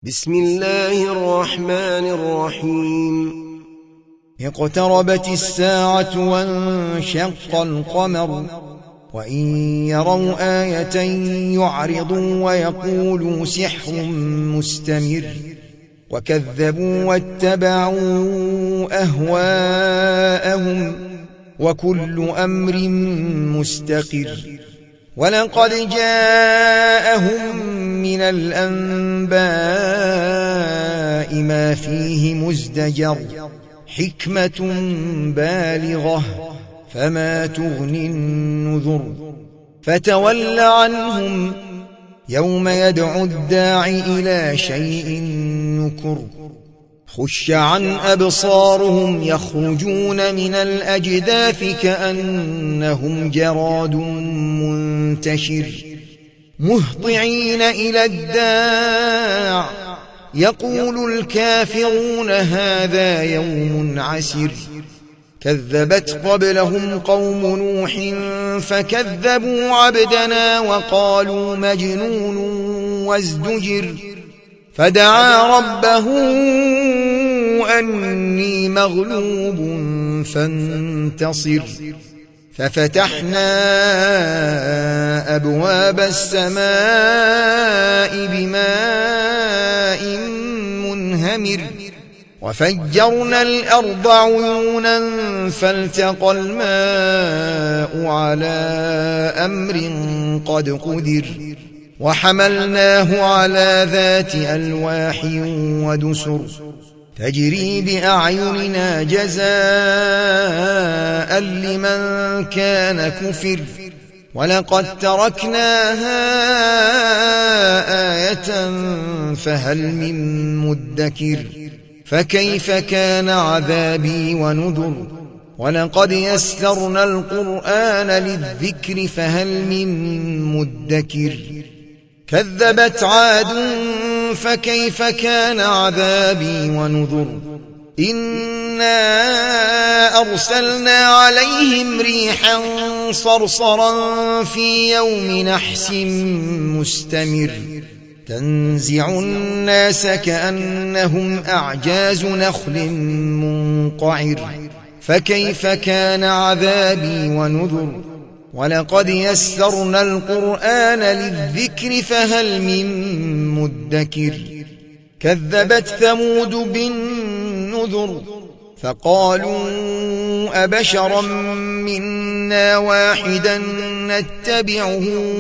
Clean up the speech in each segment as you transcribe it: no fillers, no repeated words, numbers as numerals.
بسم الله الرحمن الرحيم اقتربت الساعة وانشق القمر وإن يروا آية يعرضوا ويقولوا سحر مستمر وكذبوا واتبعوا أهواءهم وكل أمر مستقر ولقد جاءهم من الأنباء ما فيه مزدجر حكمة بالغة فما تغني النذر فتول عنهم يوم يدعو الداع إلى شيء نكر خش عن أبصارهم يخرجون من الأجداث كأنهم جراد منتشر مهطعين إلى الداع يقول الكافرون هذا يوم عسر كذبت قبلهم قوم نوح فكذبوا عبدنا وقالوا مجنون وازدجر فدعا ربه أني مغلوب فانتصر ففتحنا أبواب السماء بماء منهمر وفجرنا الأرض عيونا فالتقى الماء على أمر قد قدر وحملناه على ذات ألواح ودسر تجري بأعيننا جزاء لمن كان كفر ولقد تركناها آية فهل من مدكر فكيف كان عذابي ونذر ولقد يسرنا القرآن للذكر فهل من مدكر كذبت عاد فكيف كان عذابي ونذر إنا أرسلنا عليهم ريحا صرصرا في يوم نحس مستمر تنزع الناس كأنهم أعجاز نخل منقعر فكيف كان عذابي ونذر ولقد يسرنا القرآن للذكر فهل من مدكر كذبت ثمود بالنذر فقالوا أبشرا منا واحدا نتبعه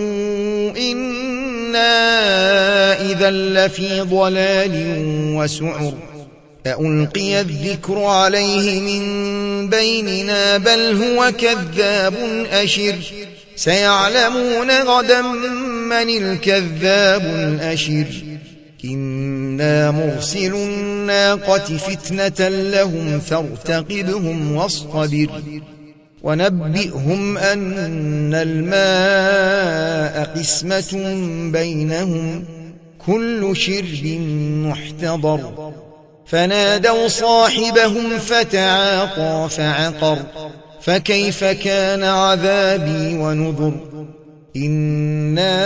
إنا إذا لفي ضلال وسعر ألقي الذكر عليه من بيننا بل هو كذاب أشر سيعلمون غدا من الكذاب الأشر إنا مرسل الناقة فتنة لهم فارتقبهم واصطبر ونبئهم أن الماء قسمة بينهم كل شرب محتضر فنادوا صاحبهم فتعاطى فعقر فكيف كان عذابي ونذر إنا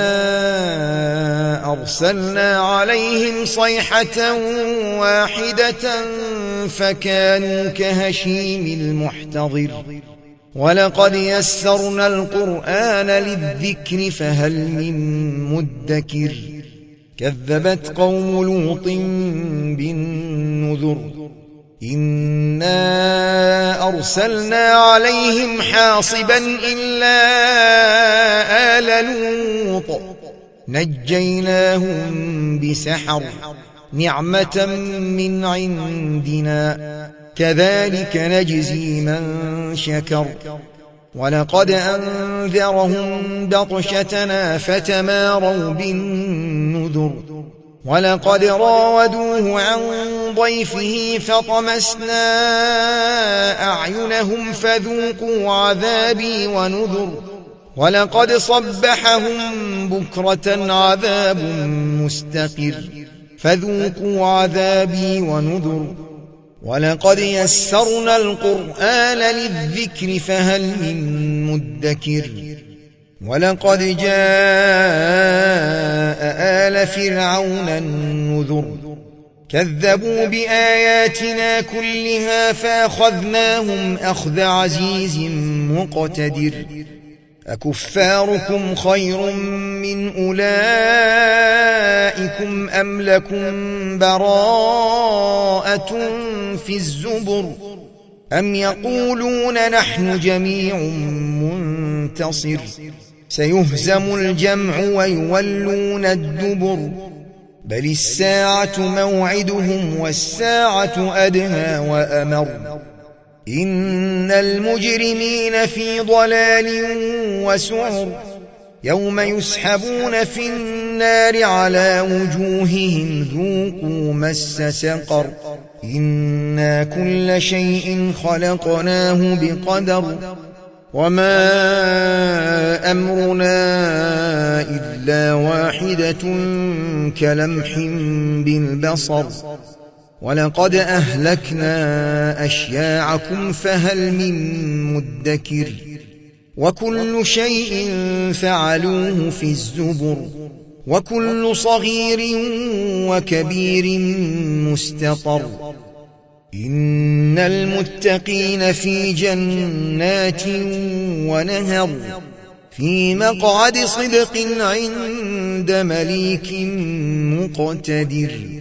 أرسلنا عليهم صيحة واحدة فكانوا كهشيم المحتضر ولقد يسرنا القرآن للذكر فهل من مدكر كذبت قوم لوط بالنذر إنا أرسلنا عليهم حاصبا إلا آل لوط نجيناهم بسحر نعمة من عندنا كذلك نجزي من شكر ولقد أنذرهم بطشتنا فتماروا بالنذر ولقد راودوه عن ضيفه فطمسنا أعينهم فذوقوا عذابي ونذر ولقد صبحهم بكرة عذاب مستقر فذوقوا عذابي ونذر ولقد يسرنا القرآن للذكر فهل من مدكر ولقد جاء آل فرعون النذر كذبوا بآياتنا كلها فأخذناهم أخذ عزيز مقتدر أكفاركم خير من أولئكم أم لكم براءة في الزبر أم يقولون نحن جميع منتصر سيهزم الجمع ويولون الدبر بل الساعة موعدهم والساعة أدهى وأمر إن المجرمين في ضلال وسعر يوم يسحبون في النار على وجوههم ذوقوا مس سقر إنا كل شيء خلقناه بقدر وما أمرنا إلا واحدة كلمح بالبصر ولقد أهلكنا أشياعكم فهل من مدكر وكل شيء فعلوه في الزبر وكل صغير وكبير مستطر إن المتقين في جنات ونهر في مقعد صدق عند مليك مقتدر